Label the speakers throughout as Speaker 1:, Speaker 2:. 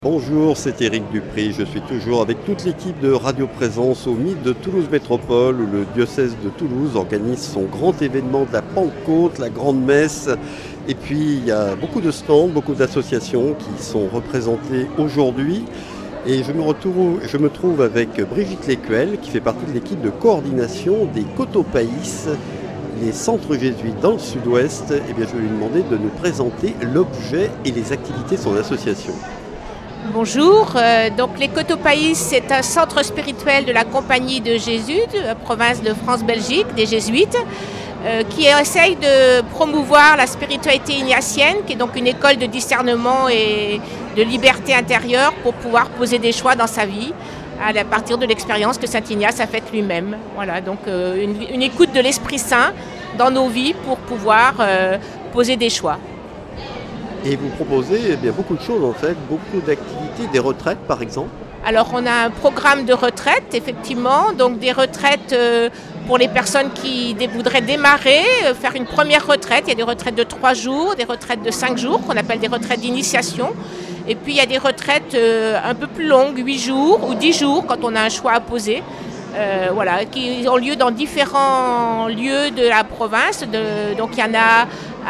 Speaker 1: Bonjour, c'est Éric Dupri. Je suis toujours avec toute l'équipe de Radio Présence au Mythe de Toulouse Métropole où le diocèse de Toulouse organise son grand événement de la Pentecôte, la Grande Messe. Et puis il y a beaucoup de stands, beaucoup d'associations qui sont représentées aujourd'hui. Et je me trouve avec Brigitte Lécuel qui fait partie de l'équipe de coordination des Cotopaïs, les centres jésuites dans le sud-ouest. Et bien je vais lui demander de nous présenter l'objet et les activités de son association.
Speaker 2: Bonjour, donc les Cotopaïs, c'est un centre spirituel de la Compagnie de Jésus, de la province de France-Belgique, des Jésuites, qui essaye de promouvoir la spiritualité ignatienne, qui est donc une école de discernement et de liberté intérieure pour pouvoir poser des choix dans sa vie à partir de l'expérience que Saint Ignace a faite lui-même. Voilà, donc une écoute de l'Esprit Saint dans nos vies pour pouvoir poser des choix.
Speaker 1: Et vous proposez bien beaucoup de choses en fait, beaucoup d'activités, des retraites par exemple.
Speaker 2: Alors on a un programme de retraite effectivement, donc des retraites pour les personnes qui voudraient démarrer, faire une première retraite. Il y a des retraites de 3 jours, des retraites de 5 jours qu'on appelle des retraites d'initiation. Et puis il y a des retraites un peu plus longues, 8 jours ou 10 jours quand on a un choix à poser. Voilà, qui ont lieu dans différents lieux de la province. Donc il y en a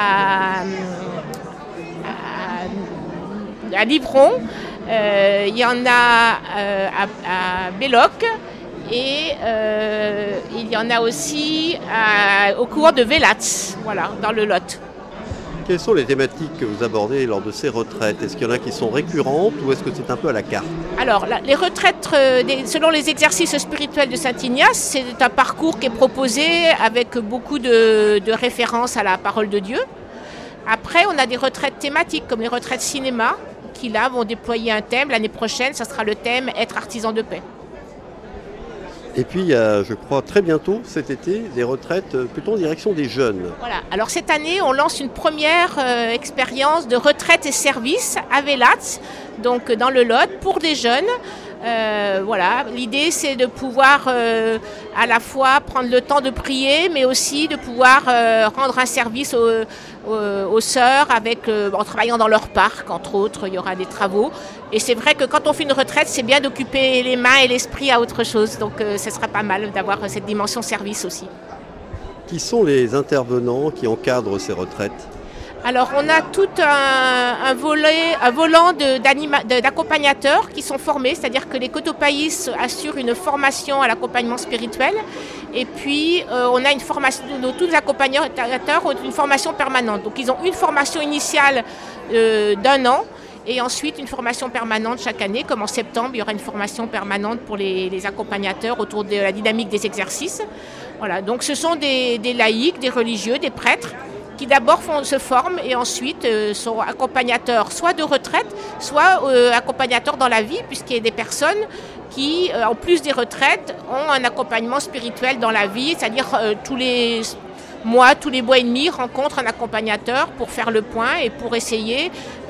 Speaker 2: à Livron, il y en a à Belloc et il y en a aussi au cours de Vélatz, voilà, dans le Lot.
Speaker 1: Quelles sont les thématiques que vous abordez lors de ces retraites? Est-ce qu'il y en a qui sont récurrentes ou est-ce que c'est un peu à la carte?
Speaker 2: Alors, les retraites, selon les exercices spirituels de Saint Ignace, c'est un parcours qui est proposé avec beaucoup de références à la parole de Dieu. Après, on a des retraites thématiques comme les retraites cinéma qui là vont déployer un thème. L'année prochaine, ça sera le thème « Être artisan de paix ».
Speaker 1: Et puis il y a, je crois, très bientôt cet été, des retraites plutôt en direction des jeunes.
Speaker 2: Voilà. Alors cette année, on lance une première expérience de retraite et service à Vélatz, donc dans le Lot, pour des jeunes. Voilà. L'idée, c'est de pouvoir à la fois prendre le temps de prier, mais aussi de pouvoir rendre un service aux sœurs en travaillant dans leur parc, entre autres, il y aura des travaux. Et c'est vrai que quand on fait une retraite, c'est bien d'occuper les mains et l'esprit à autre chose. Donc ce serait pas mal d'avoir cette dimension service aussi.
Speaker 1: Qui sont les intervenants qui encadrent ces retraites ?
Speaker 2: Alors on a tout un volant d'accompagnateurs qui sont formés, c'est-à-dire que les Cotopaïs assurent une formation à l'accompagnement spirituel et puis on a une formation, tous les accompagnateurs ont une formation permanente. Donc ils ont une formation initiale d'1 an et ensuite une formation permanente chaque année, comme en septembre il y aura une formation permanente pour les accompagnateurs autour de la dynamique des exercices. Voilà, donc ce sont des laïcs, des religieux, des prêtres qui d'abord se forment et ensuite sont accompagnateurs soit de retraite, soit accompagnateurs dans la vie, puisqu'il y a des personnes qui, en plus des retraites, ont un accompagnement spirituel dans la vie, c'est-à-dire tous les mois et demi, rencontrent un accompagnateur pour faire le point et pour essayer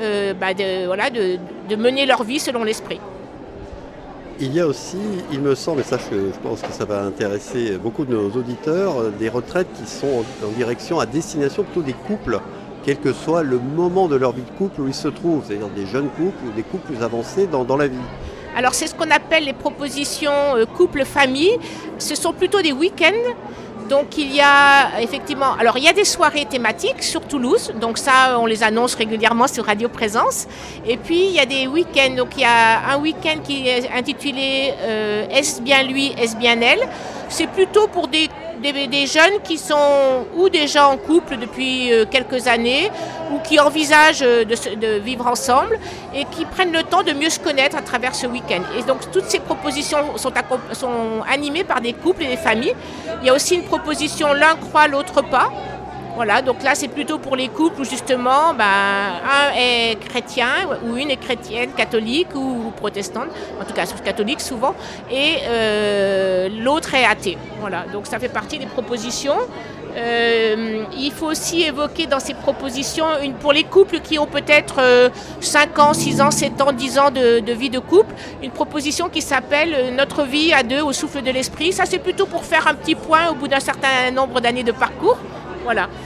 Speaker 2: de mener leur vie selon l'esprit.
Speaker 1: Il y a aussi, il me semble, et ça je pense que ça va intéresser beaucoup de nos auditeurs, des retraites qui sont en direction, à destination plutôt des couples, quel que soit le moment de leur vie de couple où ils se trouvent, c'est-à-dire des jeunes couples ou des couples plus avancés dans la vie. Alors
Speaker 2: c'est ce qu'on appelle les propositions couple-famille, ce sont plutôt des week-ends. Donc il y a effectivement, alors il y a des soirées thématiques sur Toulouse, donc ça on les annonce régulièrement sur Radio Présence. Et puis il y a des week-ends, donc il y a un week-end qui est intitulé Est-ce bien lui, est-ce bien elle? C'est plutôt pour des jeunes qui sont ou déjà en couple depuis quelques années ou qui envisagent de vivre ensemble et qui prennent le temps de mieux se connaître à travers ce week-end. Et donc toutes ces propositions sont animées par des couples et des familles. Il y a aussi une proposition l'un croit, l'autre pas. Voilà, donc là c'est plutôt pour les couples où justement un est chrétien ou une est chrétienne, catholique ou protestante, en tout cas catholique souvent, et l'autre est athée. Voilà, donc ça fait partie des propositions. Il faut aussi évoquer dans ces propositions, pour les couples qui ont peut-être 5 ans, 6 ans, 7 ans, 10 ans de vie de couple, une proposition qui s'appelle Notre vie à deux au souffle de l'esprit. Ça c'est plutôt pour faire un petit point au bout d'un certain nombre d'années de parcours. Voilà.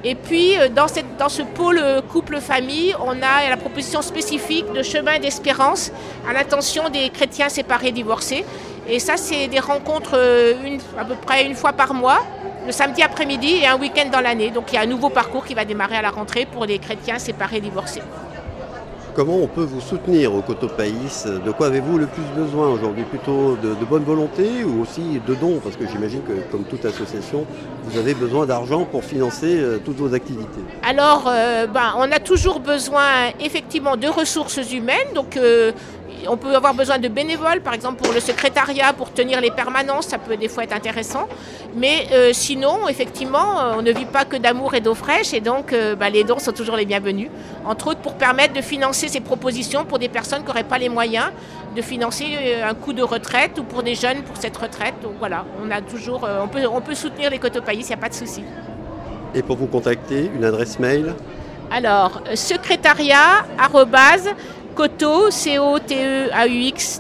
Speaker 2: Et puis dans ce pôle couple-famille, on a la proposition spécifique de chemin d'espérance à l'intention des chrétiens séparés divorcés. Et ça, c'est des rencontres à peu près une fois par mois, le samedi après-midi et un week-end dans l'année. Donc il y a un nouveau parcours qui va démarrer à la rentrée pour les chrétiens séparés divorcés.
Speaker 1: Comment on peut vous soutenir au Cotopaïs? De quoi avez-vous le plus besoin aujourd'hui? Plutôt de bonne volonté ou aussi de dons? Parce que j'imagine que, comme toute association, vous avez besoin d'argent pour financer toutes vos activités.
Speaker 2: Alors, on a toujours besoin effectivement de ressources humaines. Donc, on peut avoir besoin de bénévoles, par exemple pour le secrétariat, pour tenir les permanences, ça peut des fois être intéressant. Mais sinon, effectivement, on ne vit pas que d'amour et d'eau fraîche et donc les dons sont toujours les bienvenus. Entre autres pour permettre de financer ces propositions pour des personnes qui n'auraient pas les moyens de financer un coût de retraite ou pour des jeunes pour cette retraite. Donc voilà, on peut soutenir les Cotopaïs, il n'y a pas de souci.
Speaker 1: Et pour vous contacter, une adresse mail?
Speaker 2: Alors, secrétariat @coto, COTEAUX,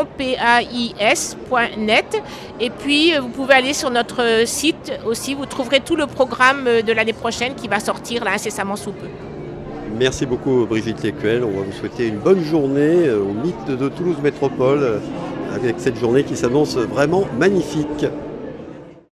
Speaker 2: PAIS.net. Et puis, vous pouvez aller sur notre site aussi, vous trouverez tout le programme de l'année prochaine qui va sortir là incessamment sous peu.
Speaker 1: Merci beaucoup Brigitte Lécuel, on va vous souhaiter une bonne journée au Mythe de Toulouse Métropole avec cette journée qui s'annonce vraiment magnifique.